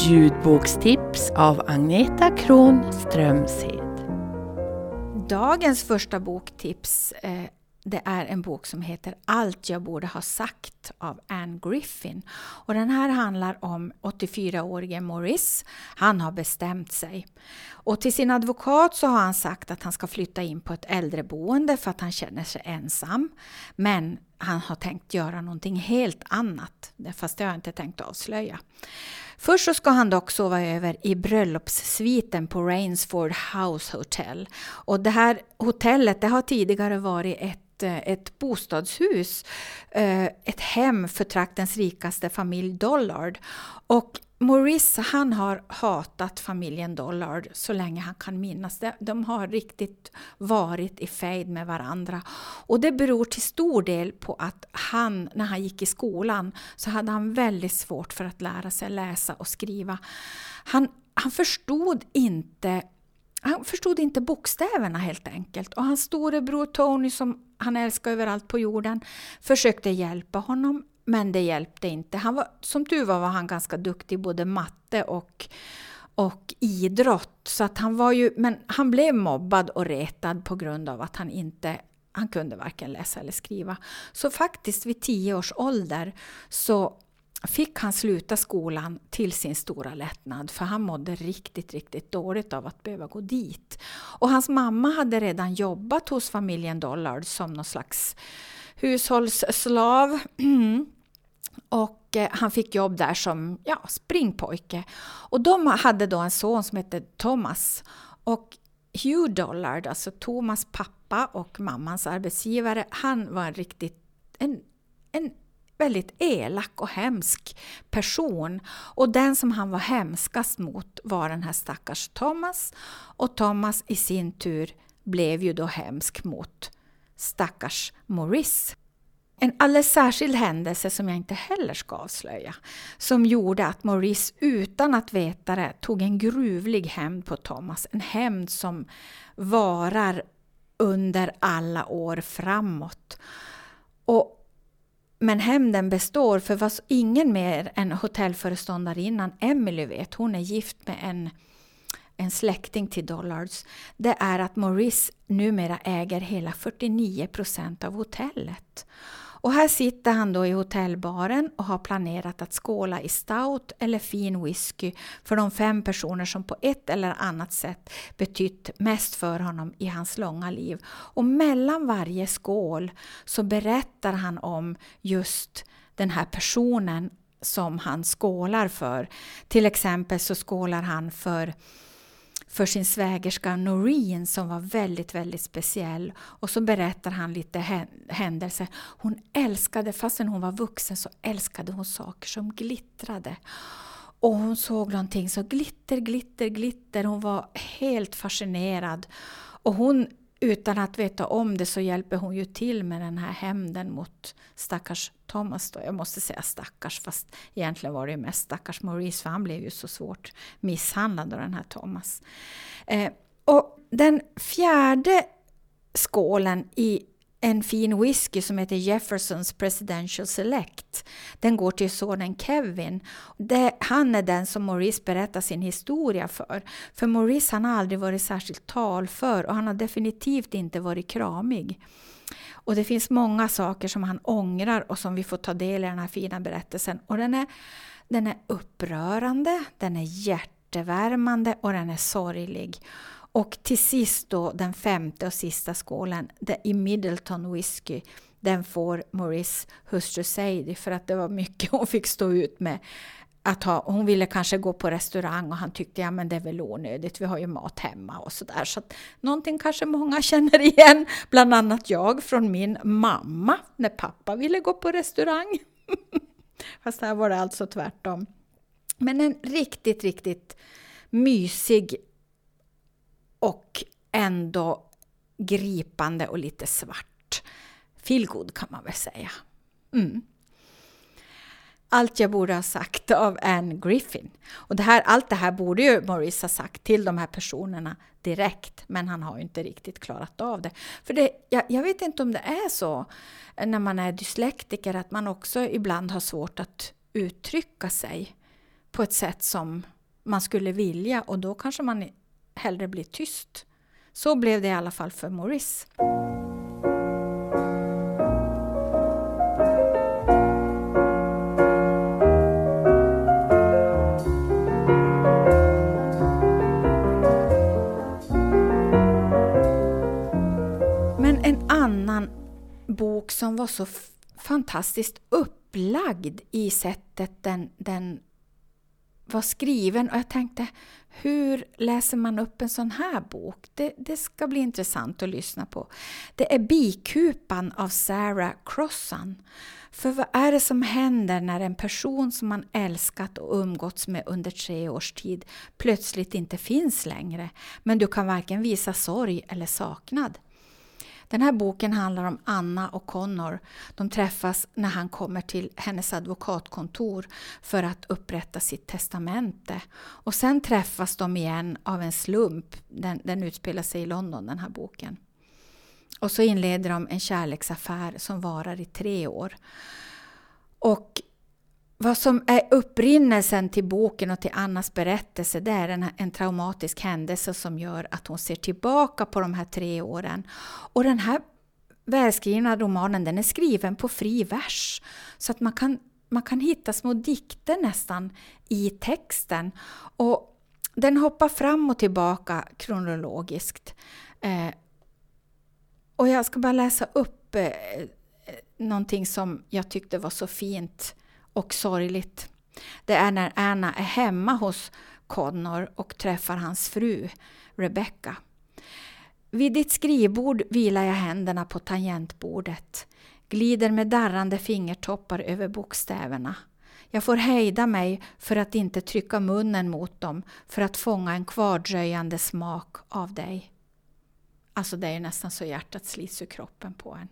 Ljudbokstips av Agneta Kron Strömshed. Dagens första boktips det är en bok som heter Allt jag borde ha sagt av Anne Griffin. Och den här handlar om 84-årige Maurice. Han har bestämt sig. Och till sin advokat så har han sagt att han ska flytta in på ett äldreboende för att han känner sig ensam. Men han har tänkt göra någonting helt annat. Fast det har jag inte tänkt avslöja. Först så ska han dock sova över i bröllopssviten på Rainsford House Hotel. Och det här hotellet det har tidigare varit ett bostadshus, ett hem för traktens rikaste familj Dollard. Och Maurice han har hatat familjen Dollard så länge han kan minnas. De har riktigt varit i fejd med varandra. Och det beror till stor del på att när han gick i skolan så hade han väldigt svårt för att lära sig läsa och skriva. Han förstod inte bokstäverna helt enkelt. Och hans storebror Tony som han älskar överallt på jorden försökte hjälpa honom. Men det hjälpte inte. Som tur var han ganska duktig i både matte och idrott. Så att men han blev mobbad och retad på grund av att han kunde varken läsa eller skriva. Så faktiskt vid 10 års ålder så fick han sluta skolan till sin stora lättnad. För han mådde riktigt, riktigt dåligt av att behöva gå dit. Och hans mamma hade redan jobbat hos familjen Dollard som någon slags hushållsslav. Och han fick jobb där som springpojke. Och de hade då en son som hette Thomas. Och Hugh Dollard, alltså Thomas pappa och mammans arbetsgivare, han var en väldigt elak och hemsk person. Och den som han var hemskast mot var den här stackars Thomas. Och Thomas i sin tur blev ju då hemsk mot stackars Maurice. En alldeles särskild händelse som jag inte heller ska avslöja. Som gjorde att Maurice utan att veta det tog en gruvlig hämnd på Thomas. En hämnd som varar under alla år framåt. Men hämnden består för vad ingen mer än hotellföreståndarinnan Emily vet. Hon är gift med en släkting till Dollards. Det är att Maurice numera äger hela 49% av hotellet. Och här sitter han då i hotellbaren och har planerat att skåla i stout eller fin whisky för de 5 personer som på ett eller annat sätt betytt mest för honom i hans långa liv. Och mellan varje skål så berättar han om just den här personen som han skålar för. Till exempel så skålar han för sin svägerska Noreen som var väldigt, väldigt speciell. Och så berättar han lite händelser. Hon älskade, fastän hon var vuxen så älskade hon saker som glittrade. Och hon såg någonting så glitter. Hon var helt fascinerad. Och hon, utan att veta om det så hjälper hon ju till med den här hämnden mot stackars Thomas då. Jag måste säga stackars, fast egentligen var det ju mest stackars Maurice för han blev ju så svårt misshandlad av den här Thomas. Och den 4:e skålen i en fin whisky som heter Jeffersons Presidential Select. Den går till sonen Kevin. Han är den som Maurice berättar sin historia för. För Maurice han har aldrig varit särskilt talför och han har definitivt inte varit kramig. Och det finns många saker som han ångrar och som vi får ta del i den här fina berättelsen. Och den är upprörande, den är hjärtevärmande och den är sorglig. Och till sist då, den 5:e och sista skålen, i Middleton whisky, den får Maurice hustru Sadie för att det var mycket hon fick stå ut med. Hon ville kanske gå på restaurang och han tyckte men det är väl onödigt, vi har ju mat hemma och sådär. Så att någonting kanske många känner igen, bland annat jag från min mamma när pappa ville gå på restaurang. Fast här var det alltså tvärtom. Men en riktigt, riktigt mysig och ändå gripande och lite svart. Feel good kan man väl säga. Allt jag borde ha sagt av Anne Griffin. Och allt det här borde ju Maurice ha sagt till de här personerna direkt. Men han har ju inte riktigt klarat av det. För jag vet inte om det är så när man är dyslektiker att man också ibland har svårt att uttrycka sig på ett sätt som man skulle vilja, och då kanske man hellre blir tyst. Så blev det i alla fall för Maurice. Men en annan bok som var så fantastiskt upplagd i sättet den var skriven, och jag tänkte, hur läser man upp en sån här bok? Det ska bli intressant att lyssna på. Det är Bikupan av Sarah Crossan. För vad är det som händer när en person som man älskat och umgåtts med under 3 års tid plötsligt inte finns längre, men du kan varken visa sorg eller saknad? Den här boken handlar om Anna och Connor. De träffas när han kommer till hennes advokatkontor för att upprätta sitt testamente. Och sen träffas de igen av en slump. Den utspelar sig i London, den här boken. Och så inleder de en kärleksaffär som varar i 3 år. Och vad som är upprinnelsen till boken och till Annas berättelse, det är en traumatisk händelse som gör att hon ser tillbaka på de här 3 åren. Och den här välskrivna romanen, den är skriven på fri vers. Så att man kan hitta små dikter nästan i texten. Och den hoppar fram och tillbaka kronologiskt. Och jag ska bara läsa upp någonting som jag tyckte var så fint och sorgligt. Det är när Anna är hemma hos Connor och träffar hans fru, Rebecca. Vid ditt skrivbord vilar jag händerna på tangentbordet. Glider med darrande fingertoppar över bokstäverna. Jag får hejda mig för att inte trycka munnen mot dem, för att fånga en kvardröjande smak av dig. Alltså det är nästan så hjärtat slits ur kroppen på en.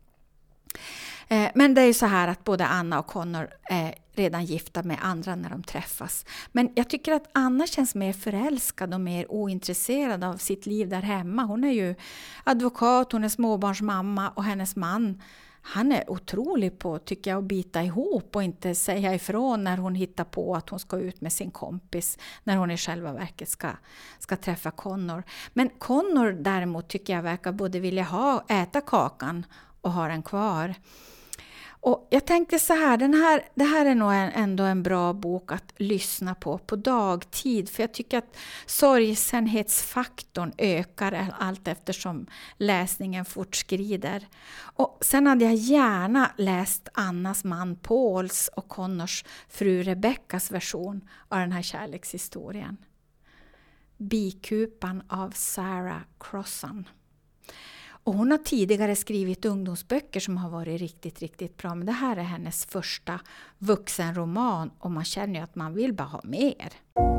Men det är ju så här att både Anna och Connor är redan gifta med andra när de träffas. Men jag tycker att Anna känns mer förälskad och mer ointresserad av sitt liv där hemma. Hon är ju advokat, hon är småbarnsmamma, och hennes man, han är otrolig på, tycker jag, att bita ihop och inte säga ifrån när hon hittar på att hon ska ut med sin kompis, när hon i själva verket ska träffa Connor. Men Connor däremot tycker jag verkar både vilja äta kakan och ha den kvar. Och jag tänkte så här, det här är nog ändå en bra bok att lyssna på dagtid. För jag tycker att sorgsenhetsfaktorn ökar allt eftersom läsningen fortskrider. Och sen hade jag gärna läst Annas man Pauls och Connors fru Rebeccas version av den här kärlekshistorien. Bikupan av Sarah Crossan. Och hon har tidigare skrivit ungdomsböcker som har varit riktigt, riktigt bra. Men det här är hennes första vuxenroman, och man känner ju att man vill bara ha mer.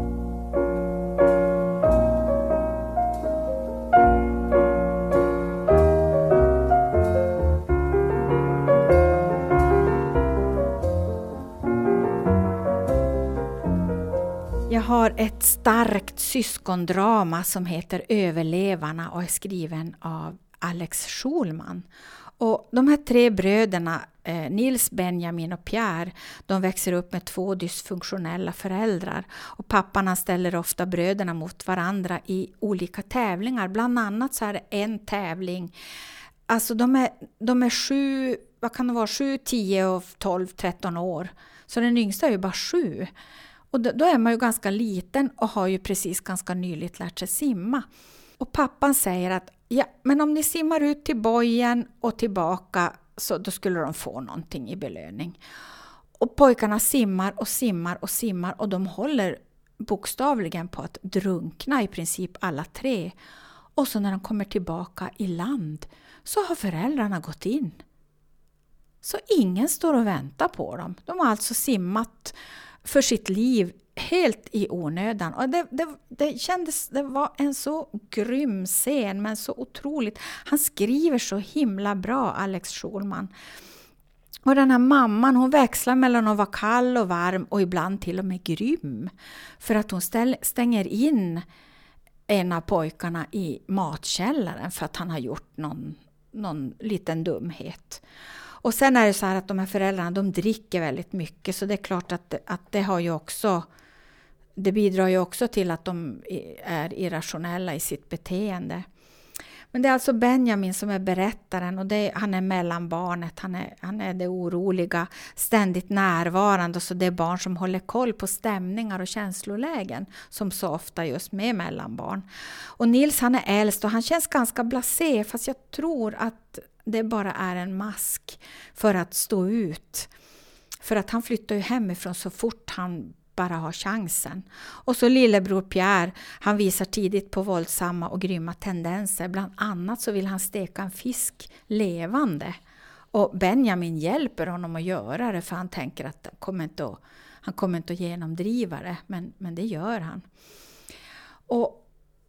Jag har ett starkt syskondrama som heter Överlevarna och är skriven av Alex Schulman. Och de här 3 bröderna, Nils, Benjamin och Pierre, de växer upp med 2 dysfunktionella föräldrar. Och pappan ställer ofta bröderna mot varandra i olika tävlingar. Bland annat så är det en tävling. Alltså de är 7, vad kan det vara, 7, 10 och 12, 13 år. Så den yngsta är ju bara 7. Och då är man ju ganska liten och har ju precis ganska nyligt lärt sig simma. Och pappan säger att ja, men om ni simmar ut till bojen och tillbaka, så då skulle de få någonting i belöning. Och pojkarna simmar och simmar och simmar, och de håller bokstavligen på att drunkna i princip alla 3. Och så när de kommer tillbaka i land så har föräldrarna gått in. Så ingen står och väntar på dem. De har alltså simmat för sitt liv helt i onödan. Och det var en så grym scen, men så otroligt. Han skriver så himla bra, Alex Schulman. Och den här mamman, hon växlar mellan att vara kall och varm och ibland till och med grym. För att hon stänger in en av pojkarna i matkällaren för att han har gjort någon liten dumhet. Och sen är det så här att de här föräldrarna, de dricker väldigt mycket, så det är klart att det har ju också det bidrar ju också till att de är irrationella i sitt beteende. Men det är alltså Benjamin som är berättaren och han är mellanbarnet. Han är det oroliga, ständigt närvarande. Så det är barn som håller koll på stämningar och känslolägen som så ofta just med mellanbarn. Och Nils han är äldst och han känns ganska blasé, fast jag tror att det bara är en mask för att stå ut. För att han flyttar ju hemifrån så fort han bara har chansen. Och så lillebror Pierre, han visar tidigt på våldsamma och grymma tendenser. Bland annat så vill han steka en fisk levande. Och Benjamin hjälper honom att göra det, för han tänker att han kommer inte att genomdriva det. Men det gör han. Och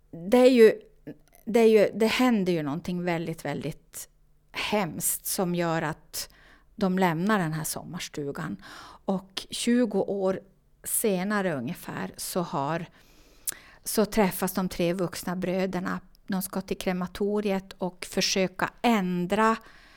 det händer ju någonting väldigt, väldigt hemskt som gör att de lämnar den här sommarstugan. Och 20 år senare ungefär så träffas de 3 vuxna bröderna. De ska till krematoriet och försöka ändra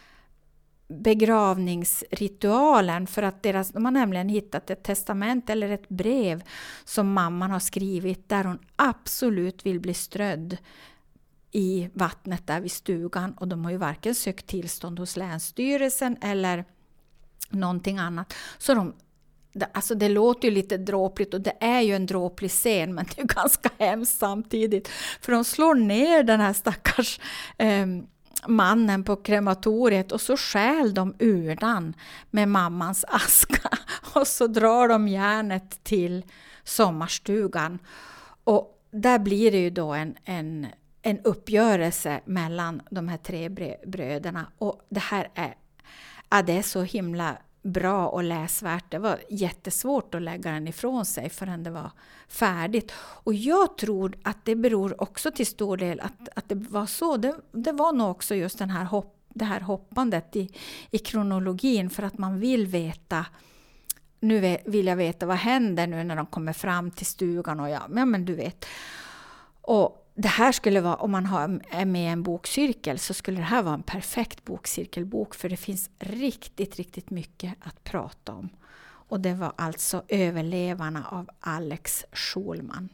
begravningsritualen, för att de har nämligen hittat ett testament eller ett brev som mamman har skrivit där hon absolut vill bli strödd i vattnet där vid stugan, och de har ju varken sökt tillstånd hos länsstyrelsen eller någonting annat. Så alltså det låter ju lite dråpligt, och det är ju en dråplig scen, men det är ju ganska hemskt samtidigt. För de slår ner den här stackars mannen på krematoriet, och så stjäl de urnan med mammans aska. Och så drar de järnet till sommarstugan. Och där blir det ju då en uppgörelse mellan de här 3 bröderna. Och det här det är så himla bra och läsvärt. Det var jättesvårt att lägga den ifrån sig förrän det var färdigt. Och jag tror att det beror också till stor del att det var så. Det var nog också just det här hoppandet i kronologin, för att man vill veta. Nu vill jag veta vad händer nu när de kommer fram till stugan, och ja men du vet. Och det här skulle vara, om man är med i en bokcirkel, så skulle det här vara en perfekt bokcirkelbok, för det finns riktigt, riktigt mycket att prata om. Och det var alltså Överlevarna av Alex Schulman.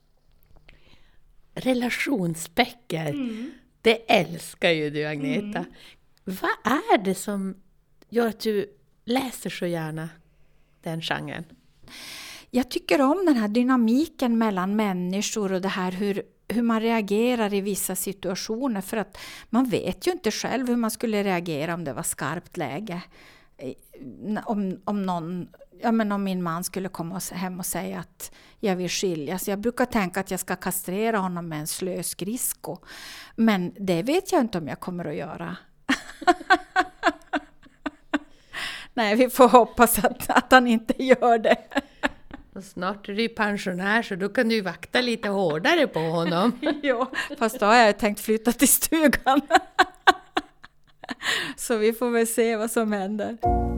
Relationsböcker, det älskar ju du, Agneta. Vad är det som gör att du läser så gärna den genren? Jag tycker om den här dynamiken mellan människor och det här hur man reagerar i vissa situationer, för att man vet ju inte själv hur man skulle reagera om det var skarpt läge. Om min man skulle komma hem och säga att jag vill skiljas. Jag brukar tänka att jag ska kastrera honom med en slöskridsko. Men det vet jag inte om jag kommer att göra. Nej, vi får hoppas att han inte gör det. Och snart är du pensionär, så då kan du vakta lite hårdare på honom. Ja, fast då har jag tänkt flytta till stugan. Så vi får väl se vad som händer.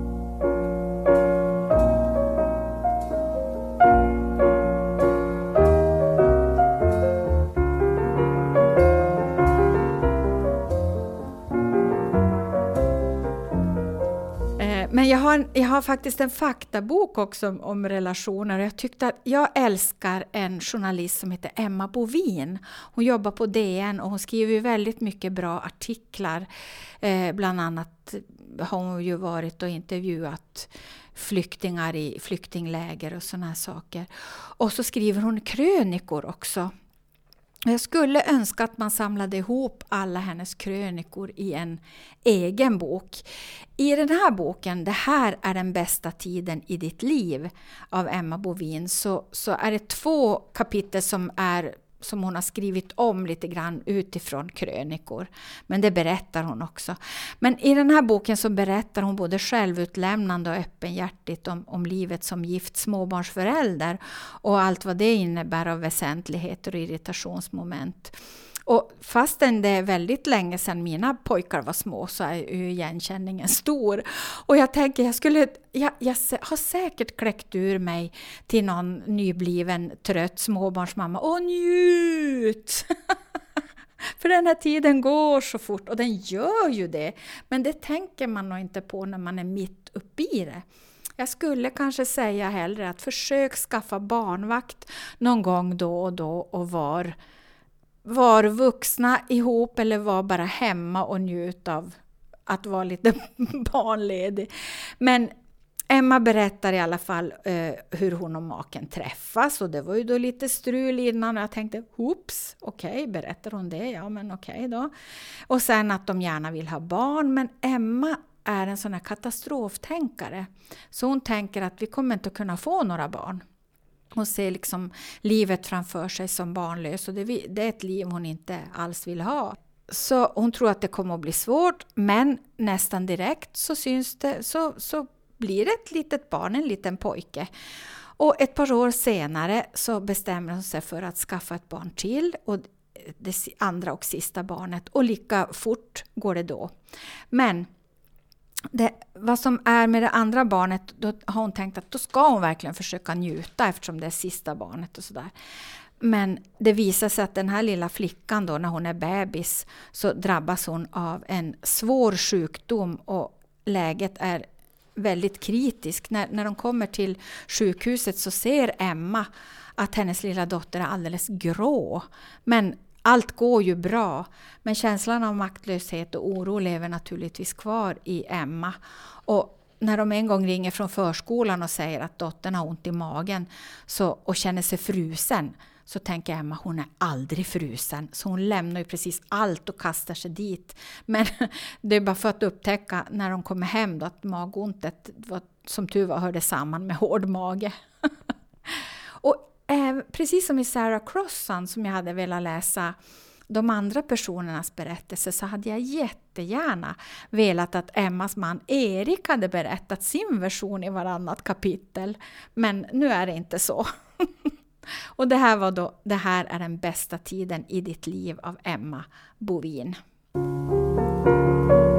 Men jag har faktiskt en faktabok också om relationer. Jag älskar en journalist som heter Emma Bovin. Hon jobbar på DN och hon skriver väldigt mycket bra artiklar. Bland annat har hon ju varit och intervjuat flyktingar i flyktingläger och såna här saker. Och så skriver hon krönikor också. Jag skulle önska att man samlade ihop alla hennes krönikor i en egen bok. I den här boken, Det här är den bästa tiden i ditt liv, av Emma Bovin, så är det 2 kapitel som hon har skrivit om lite grann utifrån krönikor. Men det berättar hon också. Men i den här boken så berättar hon både självutlämnande och öppenhjärtigt om livet som gift småbarnsförälder och allt vad det innebär av väsentligheter och irritationsmoment. Och fastän det är väldigt länge sedan mina pojkar var små, så är ju igenkänningen stor. Och jag tänker, jag har säkert kläckt ur mig till någon nybliven trött småbarnsmamma. Åh, njut! För den här tiden går så fort, och den gör ju det. Men det tänker man nog inte på när man är mitt uppe i det. Jag skulle kanske säga hellre att försök skaffa barnvakt någon gång då och då och var vuxna ihop eller var bara hemma och njut av att vara lite barnledig. Men Emma berättar i alla fall hur hon och maken träffas, och det var ju då lite strul innan och jag tänkte, hoops, okej, berättar hon det? Ja, men okej då. Och sen att de gärna vill ha barn, men Emma är en sån här katastroftänkare. Så hon tänker att vi kommer inte att kunna få några barn. Hon ser liksom livet framför sig som barnlös, och det är ett liv hon inte alls vill ha. Så hon tror att det kommer att bli svårt, men nästan direkt så syns det, så blir det ett litet barn, en liten pojke. Och ett par år senare så bestämmer hon sig för att skaffa ett barn till, och det andra och sista barnet, och lika fort går det då. Men vad som är med det andra barnet, då har hon tänkt att då ska hon verkligen försöka njuta eftersom det är sista barnet och sådär. Men det visar sig att den här lilla flickan då, när hon är bebis, så drabbas hon av en svår sjukdom och läget är väldigt kritiskt. När de kommer till sjukhuset så ser Emma att hennes lilla dotter är alldeles grå. Men allt går ju bra, men känslan av maktlöshet och oro lever naturligtvis kvar i Emma. Och när de en gång ringer från förskolan och säger att dottern har ont i magen och känner sig frusen, så tänker Emma, hon är aldrig frusen. Så hon lämnar ju precis allt och kastar sig dit. Men det är bara för att upptäcka när de kommer hem då, att magontet var, som tur var, hörde samman med hård mage. Och precis som i Sarah Crossan, som jag hade velat läsa de andra personernas berättelser, så hade jag jättegärna velat att Emmas man Erik hade berättat sin version i varannat kapitel. Men nu är det inte så. Och det här är den bästa tiden i ditt liv av Emma Bovin.